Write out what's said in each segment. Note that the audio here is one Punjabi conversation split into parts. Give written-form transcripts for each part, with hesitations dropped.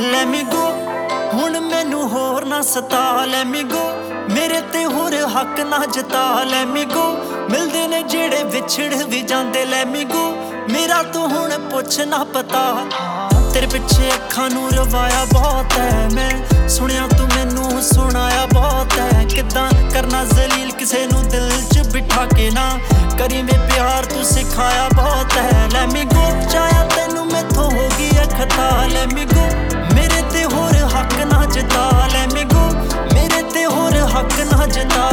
ਲੈ ਮੀ ਗੋ ਹੁਣ ਮੈਨੂੰ ਹੋਰ ਨਾ ਸਤਾ ਲੈ ਮੀ ਗੋ ਮੇਰੇ ਤੇ ਹੋਰ ਹੱਕ ਨਾ ਜਤਾ ਲੈ ਮੀ ਗੋ ਮਿਲਦੇ ਨੇ ਜਿਹੜੇ ਵਿਛੜ ਵੀ ਜਾਂਦੇ ਲੈ ਮੀ ਗੋ ਮੇਰਾ ਤੂੰ ਹੁਣ ਪੁੱਛ ਨਾ ਪਤਾ ਤੇਰੇ ਪਿੱਛੇ ਅੱਖਾਂ ਨੂੰ ਰਵਾਇਆ ਬਹੁਤ ਹੈ ਮੈਂ ਸੁਣਿਆ ਤੂੰ ਮੈਨੂੰ ਸੁਣਾਇਆ ਬਹੁਤ ਹੈ ਕਿੱਦਾਂ ਕਰਨਾ ਜ਼ਲੀਲ ਕਿਸੇ ਨੂੰ ਦਿਲ 'ਚ ਬਿਠਾ ਕੇ ਨਾ ਕਰੀ ਵੇ ਪਿਆਰ ਤੂੰ ਸਿਖਾਇਆ ਬਹੁਤ ਹੈ ਲੈ ਮੀ ਗੋ ਚਾਹਿਆ ਤੈਨੂੰ ਮੈਥੋਂ ਹੋ ਗਈ ਖਤਾ ਲੈ ਮੀ ਗੋ ਮੇਰੇ ਤੇ ਹੋਰ ਹੱਕ ਨਾ ਜਤਾ ਲੈ ਮੀ ਗੋ ਮੇਰੇ ਤੇ ਹੋਰ ਹੱਕ ਨਾ ਜਤਾ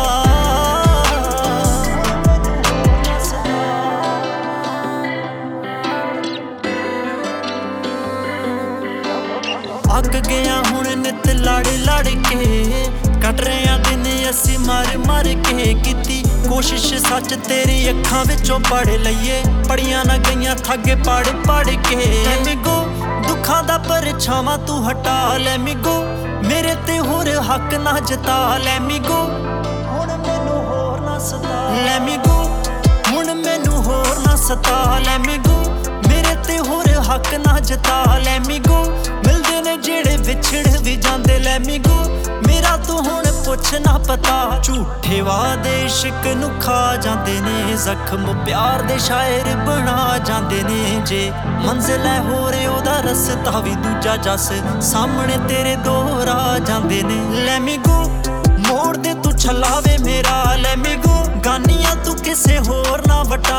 ਅੱਕ ਗਿਆ ਹੁਣ ਨਿਤ ਲੜ ਲੜ ਕੇ ਕੱਟ ਰਿਆਂ ਦਿਨ ਅਸੀਂ ਮਰ ਮਰ ਕੇ ਕੀਤੀ ਕੋਸ਼ਿਸ਼ ਸੱਚ ਤੇਰੀ ਅੱਖਾਂ ਵਿੱਚੋਂ ਪੜ ਲਈਏ ਪੜੀਆਂ ਨਾ ਗਈਆਂ ਥੱਗੇ ਪੜ ਪੜ ਕੇ ਲੈ ਮੀ ਗੋ ਦੁੱਖਾਂ ਦਾ ਪਰਛਾਵਾਂ ਤੂੰ ਹਟਾ ਲੈ ਮੀ ਗੋ ਮੇਰੇ ਤੇ ਹੋਰ ਹੱਕ ਨਾ ਜਤਾ ਲੈ ਮੀ ਗੋ ਹੁਣ ਮੈਨੂੰ ਹੋਰ ਨਾ ਸਤਾ ਲੈ ਮੀ ਗੋ ਹੁਣ ਮੈਨੂੰ ਹੋਰ ਨਾ ਸਤਾ ਲੈ ਮੀ ਗੋ ਮੇਰੇ ਤੇ ਹੋਰ ਹੱਕ ਨਾ ਜਤਾ ਲੈ ਮੀ ਗੋ ਮਿਲਦੇ ਨੇ ਜਿਹੜੇ ਵਿਛੜ ਵੀ ਜਾਂਦੇ ਲੈ ਮੀ ਗੋ ਮੇਰਾ ਤੂੰ ਹੁਣ ਪੁੱਛ ਨਾ ਪਤਾ ਝੂਠੇ ਵਾਦੇ ਇਸ਼ਕ ਨੂੰ ਖਾ ਜਾਂਦੇ ਨੇ ਜ਼ਖਮ ਪਿਆਰ ਦੇ ਸ਼ਾਇਰ ਬਣਾ ਜਾਂਦੇ ਨੇ ਜੇ ਮੰਜ਼ਿਲ ਹੈ ਹੋਰ ਉਹਦਾ ਰਸਤਾ ਵੀ ਦੂਜਾ ਜਸ ਸਾਹਮਣੇ ਤੇਰੇ ਦੋਹਰਾ ਜਾਂਦੇ ਨੇ ਲੈ ਮੀ ਗੋ ਮੋੜ ਦੇ ਤੂੰ ਛਲਾਵੇ ਮੇਰਾ ਲੈ ਮੀ ਗੋ ਗਾਨੀਆਂ ਤੂੰ ਕਿਸੇ ਹੋਰ ਨਾ ਵਟਾ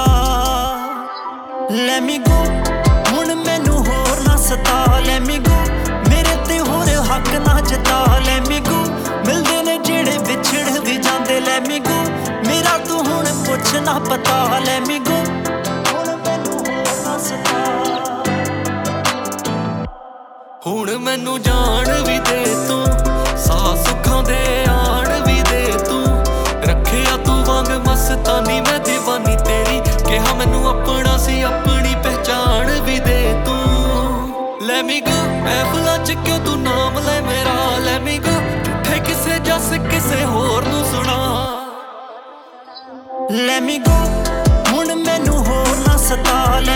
ਲੈ ਮੀ ਗੋ ਹੁਣ ਮੈਨੂੰ ਹੋਰ ਨਾ ਸਤਾ ਲੈ ਮੀ ਗੋ ਮੇਰੇ ਤੇ ਹੋਰ ਹੱਕ ਨਾ ਜਤਾ ਲੈ ਮੀ ਗੋ ਮਿਲਦੇ ਨੇ ਜਿਹੜੇ ਵਿਛੜ ਵੀ ਜਾਂਦੇ ਲੈ ਮੀ ਗੋ ਮੇਰਾ ਤੂੰ ਹੁਣ ਪੁੱਛ ਨਾ ਪਤਾ ਲੈ ਮੀ ਗੋ ਹੁਣ ਮੈਨੂੰ ਹੋਰ ਨਾ ਸਤਾ ਹੁਣ ਮੈਨੂੰ ਜਾਣ ਵੀ ਦੇ ਤੂੰ ਸਾਹ ਸੁੱਖਾਂ ਦੇ ਆਣ ਵੀ ਦੇ ਤੂੰ ਰੱਖਿਆ ਤੂੰ ਵਾਂਗ ਮਸਤਾਨੀ ਮੈਂ ਦੀਵਾਨੀ ਤੇਰੀ ਕਿਹਾ ਮੈਨੂੰ ਆਪਣਾ ਸੀ ਆਪਣੀ ਪਹਿਚਾਣ ਵੀ ਦੇ ਤੂੰ ਲੈ ਮੀ ਗੋ ਮਹਿਫਲਾਂ 'ਚ ਕਿਉਂ ਤੂੰ ਨਾਮ ਲੈ ਮੇਰਾ ਲੈ ਮੀ ਗੋ ਝੂਠੇ ਕਿਸੇ ਜੱਸ ਕਿਸੇ ਹੋਰ ਨੂੰ ਸੁਣਾ ਲੈ ਮੀ ਗੋ ਹੁਣ ਮੈਨੂੰ ਹੋਰ ਨਾ ਸਤਾ ਲੈ